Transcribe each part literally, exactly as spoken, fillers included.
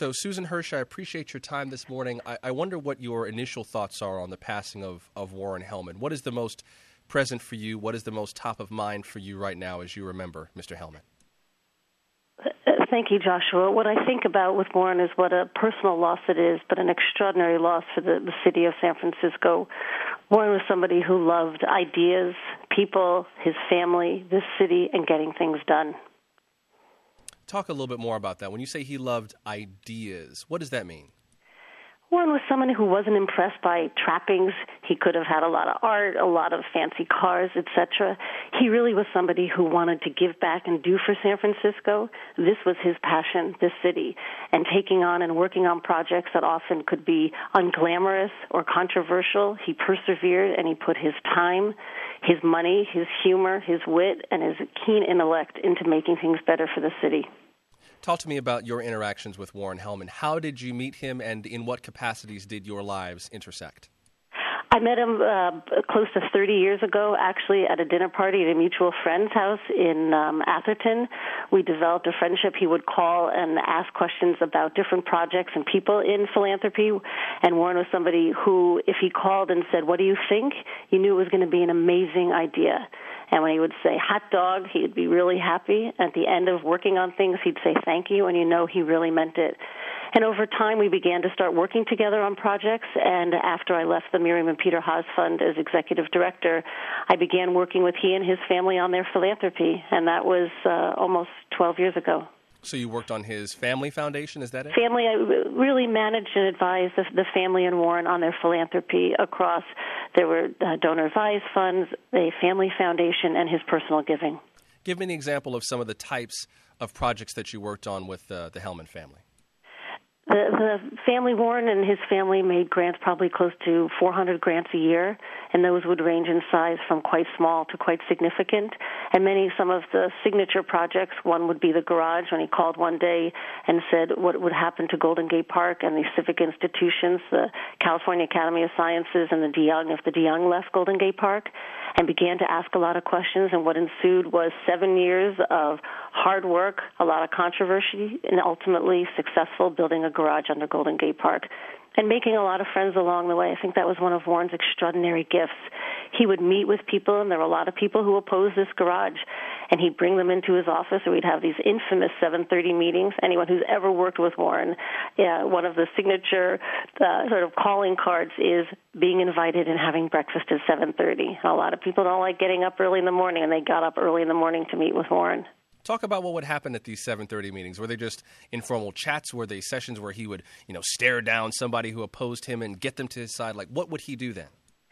So, Susan Hirsch, I appreciate your time this morning. I, I wonder what your initial thoughts are on the passing of, of Warren Hellman. What is the most present for you? What is the most top of mind for you right now as you remember Mister Hellman? Thank you, Joshua. What I think about with Warren is what a personal loss it is, but an extraordinary loss for the, the city of San Francisco. Warren was somebody who loved ideas, people, his family, this city, and getting things done. Talk a little bit more about that. When you say he loved ideas, what does that mean? Warren was someone who wasn't impressed by trappings. He could have had a lot of art, a lot of fancy cars, et cetera. He really was somebody who wanted to give back and do for San Francisco. This was his passion, this city, and taking on and working on projects that often could be unglamorous or controversial. He persevered, and he put his time, his money, his humor, his wit, and his keen intellect into making things better for the city. Talk to me about your interactions with Warren Hellman. How did you meet him, and in what capacities did your lives intersect? I met him uh, close to thirty years ago, actually, at a dinner party at a mutual friend's house in um, Atherton. We developed a friendship. He would call and ask questions about different projects and people in philanthropy. And Warren was somebody who, if he called and said, "What do you think?" you knew it was going to be an amazing idea. And when he would say hot dog, he'd be really happy. At the end of working on things, he'd say thank you, and you know he really meant it. And over time, we began to start working together on projects. And after I left the Miriam and Peter Haas Fund as executive director, I began working with he and his family on their philanthropy. And that was uh, almost twelve years ago. So you worked on his family foundation, is that it? Family, I really managed and advised the, the family and Warren on their philanthropy across, there were uh, donor advised funds, a family foundation, and his personal giving. Give me an example of some of the types of projects that you worked on with uh, the Hellman family. The, the family, Warren and his family made grants probably close to four hundred grants a year, and those would range in size from quite small to quite significant. And many, some of the signature projects, one would be the garage, when he called one day and said what would happen to Golden Gate Park and the civic institutions, the California Academy of Sciences and the DeYoung, if the DeYoung left Golden Gate Park, and began to ask a lot of questions. And what ensued was seven years of hard work, a lot of controversy, and ultimately successful building a garage under Golden Gate Park and making a lot of friends along the way. I think that was one of Warren's extraordinary gifts. He would meet with people, and there were a lot of people who opposed this garage, and he'd bring them into his office, and we'd have these infamous seven thirty meetings. Anyone who's ever worked with Warren, uh, one of the signature uh, sort of calling cards is being invited and having breakfast at seven thirty. A lot of people don't like getting up early in the morning, and they got up early in the morning to meet with Warren. Talk about what would happen at these seven thirty meetings. Were they just informal chats? Were they sessions where he would, you know, stare down somebody who opposed him and get them to his side? Like, what would he do then?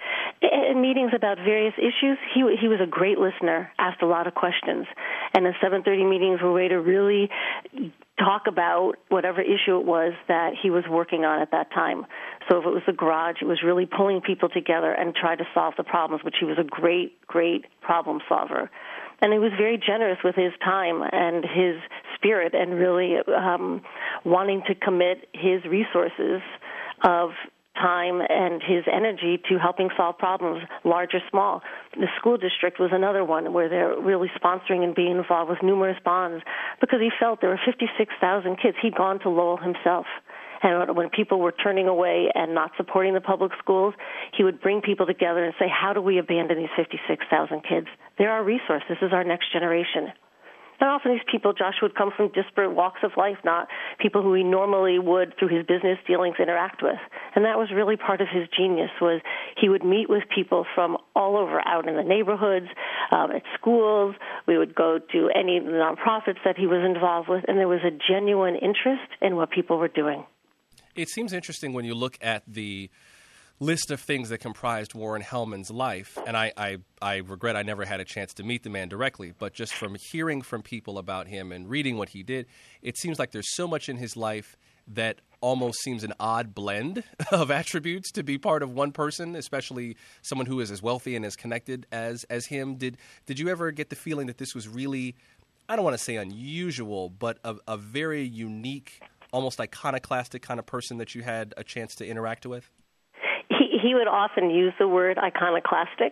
In meetings about various issues, he he was a great listener, asked a lot of questions. And the seven thirty meetings were a way to really talk about whatever issue it was that he was working on at that time. So if it was the garage, it was really pulling people together and try to solve the problems, which he was a great, great problem solver. And he was very generous with his time and his spirit and really um, wanting to commit his resources of time and his energy to helping solve problems, large or small. The school district was another one where they're really sponsoring and being involved with numerous bonds because he felt there were fifty-six thousand kids. He'd gone to Lowell himself. And when people were turning away and not supporting the public schools, he would bring people together and say, how do we abandon these fifty-six thousand kids? They're our resource. This is our next generation. And often these people, Josh, would come from disparate walks of life, not people who he normally would, through his business dealings, interact with. And that was really part of his genius, was he would meet with people from all over, out in the neighborhoods, um, at schools. We would go to any of the nonprofits that he was involved with, and there was a genuine interest in what people were doing. It seems interesting when you look at the list of things that comprised Warren Hellman's life, and I, I, I regret I never had a chance to meet the man directly, but just from hearing from people about him and reading what he did, it seems like there's so much in his life that almost seems an odd blend of attributes to be part of one person, especially someone who is as wealthy and as connected as as him. Did did you ever get the feeling that this was really, I don't want to say unusual, but a, a very unique, almost iconoclastic kind of person that you had a chance to interact with? He, he would often use the word iconoclastic,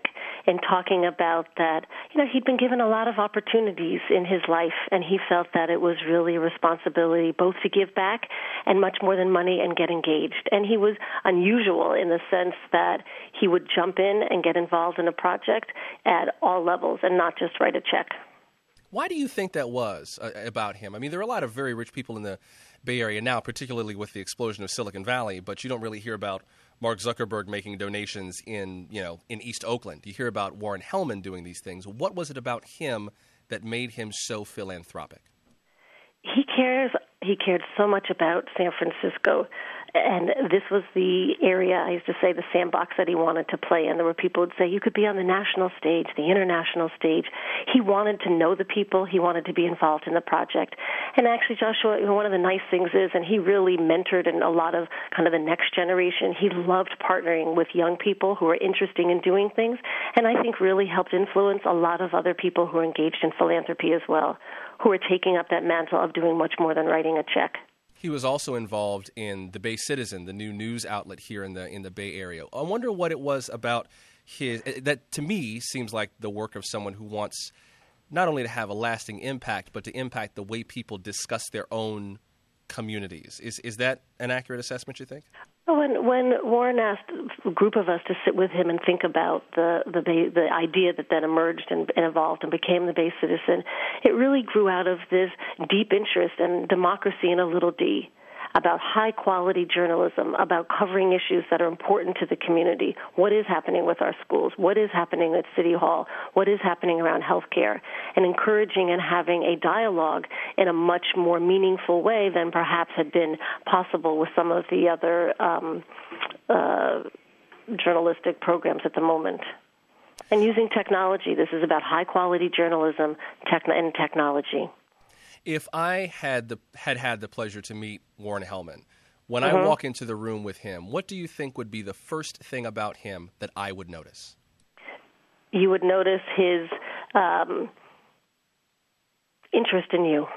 in talking about that, you know, he'd been given a lot of opportunities in his life, and he felt that it was really a responsibility both to give back and much more than money and get engaged. And he was unusual in the sense that he would jump in and get involved in a project at all levels and not just write a check. Why do you think that was uh, about him? I mean, there are a lot of very rich people in the Bay Area now, particularly with the explosion of Silicon Valley, but you don't really hear about Mark Zuckerberg making donations in, you know, in East Oakland. You hear about Warren Hellman doing these things. What was it about him that made him so philanthropic? He cares. He cared so much about San Francisco, and this was the area, I used to say, the sandbox that he wanted to play in. There were people who would say, you could be on the national stage, the international stage. He wanted to know the people. He wanted to be involved in the project. And actually, Joshua, one of the nice things is, and he really mentored in a lot of kind of the next generation, he loved partnering with young people who were interested in doing things, and I think really helped influence a lot of other people who are engaged in philanthropy as well, who are taking up that mantle of doing much more than writing a check. He was also involved in the Bay Citizen, the new news outlet here in the in the Bay Area. I wonder what it was about his that to me seems like the work of someone who wants not only to have a lasting impact, but to impact the way people discuss their own communities. Is is that an accurate assessment, you think? When when Warren asked a group of us to sit with him and think about the the Bay, the idea that then emerged and, and evolved and became the Bay Citizen, it really grew out of this deep interest in democracy in a little d, about high-quality journalism, about covering issues that are important to the community. What is happening with our schools? What is happening at City Hall? What is happening around healthcare? And encouraging and having a dialogue in a much more meaningful way than perhaps had been possible with some of the other um, uh, journalistic programs at the moment. And using technology. This is about high-quality journalism techn- and technology. If I had the had had the pleasure to meet Warren Hellman, when mm-hmm. I walk into the room with him, what do you think would be the first thing about him that I would notice? You would notice his um, interest in you.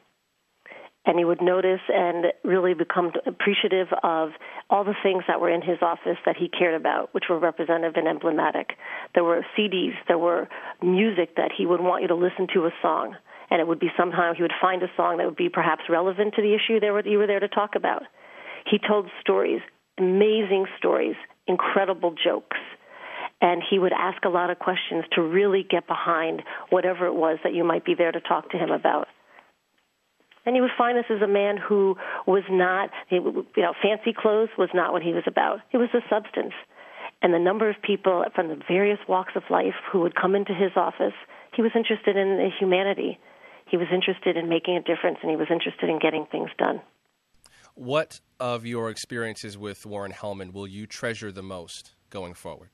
And you would notice and really become appreciative of all the things that were in his office that he cared about, which were representative and emblematic. There were C Ds, there were music that he would want you to listen to a song. And it would be somehow he would find a song that would be perhaps relevant to the issue that you were there to talk about. He told stories, amazing stories, incredible jokes. And he would ask a lot of questions to really get behind whatever it was that you might be there to talk to him about. And you would find this as a man who was not, you know, fancy clothes was not what he was about. It was the substance. And the number of people from the various walks of life who would come into his office, he was interested in the humanity. He was interested in making a difference, and he was interested in getting things done. What of your experiences with Warren Hellman will you treasure the most going forward?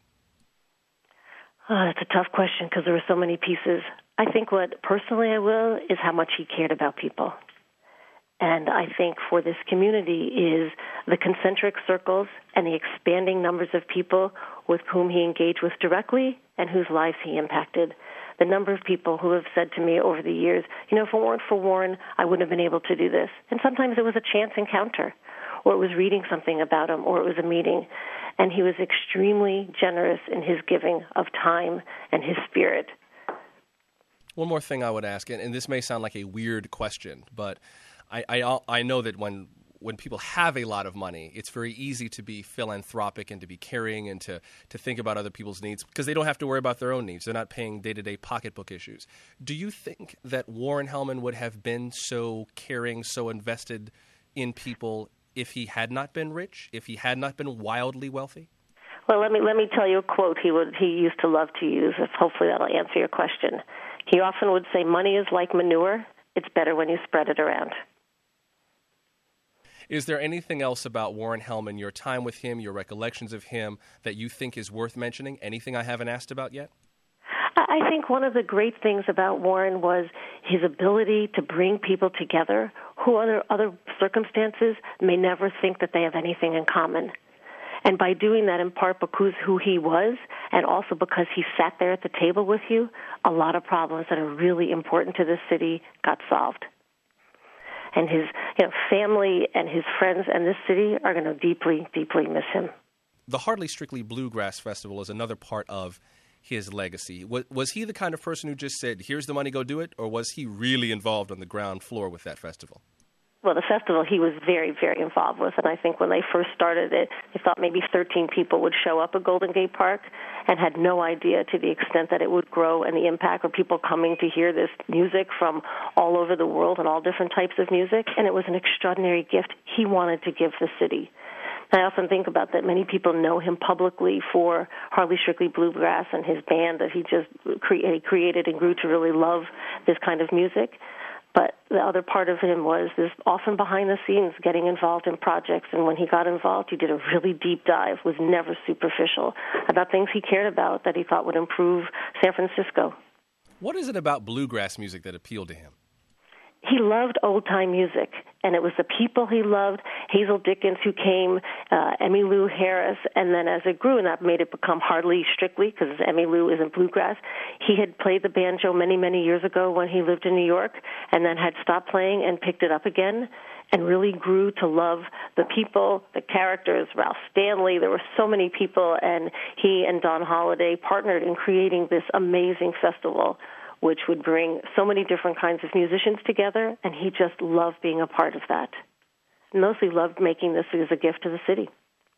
Oh, that's a tough question because there were so many pieces. I think what personally I will is how much he cared about people. And I think for this community is the concentric circles and the expanding numbers of people with whom he engaged with directly and whose lives he impacted. The number of people who have said to me over the years, you know, if it weren't for Warren, I wouldn't have been able to do this. And sometimes it was a chance encounter, or it was reading something about him, or it was a meeting. And he was extremely generous in his giving of time and his spirit. One more thing I would ask, and, and this may sound like a weird question, but I, I, I know that when when people have a lot of money, it's very easy to be philanthropic and to be caring and to, to think about other people's needs because they don't have to worry about their own needs. They're not paying day-to-day pocketbook issues. Do you think that Warren Hellman would have been so caring, so invested in people if he had not been rich, if he had not been wildly wealthy? Well, let me let me tell you a quote he would he used to love to use. If hopefully that'll answer your question. He often would say, "Money is like manure. It's better when you spread it around." Is there anything else about Warren Hellman, your time with him, your recollections of him, that you think is worth mentioning? Anything I haven't asked about yet? I think one of the great things about Warren was his ability to bring people together who under other circumstances may never think that they have anything in common. And by doing that, in part because who he was, and also because he sat there at the table with you, a lot of problems that are really important to this city got solved. And his you know, family and his friends and this city are going to deeply, deeply miss him. The Hardly Strictly Bluegrass Festival is another part of his legacy? Was, was he the kind of person who just said, here's the money, go do it? Or was he really involved on the ground floor with that festival? Well, the festival he was very, very involved with, and I think when they first started it, they thought maybe thirteen people would show up at Golden Gate Park and had no idea to the extent that it would grow and the impact of people coming to hear this music from all over the world and all different types of music, and it was an extraordinary gift he wanted to give the city. I often think about that many people know him publicly for Hardly Strictly Bluegrass and his band that he just cre- created and grew to really love this kind of music. But the other part of him was this often behind the scenes getting involved in projects. And when he got involved, he did a really deep dive, was never superficial, about things he cared about that he thought would improve San Francisco. What is it about bluegrass music that appealed to him? He loved old-time music, and it was the people he loved, Hazel Dickens, who came, uh, Emmylou Harris, and then as it grew, and that made it become Hardly Strictly, because Emmylou isn't bluegrass. He had played the banjo many, many years ago when he lived in New York, and then had stopped playing and picked it up again, and really grew to love the people, the characters, Ralph Stanley. There were so many people, and he and Don Holliday partnered in creating this amazing festival, which would bring so many different kinds of musicians together, and he just loved being a part of that. Mostly loved making this as a gift to the city.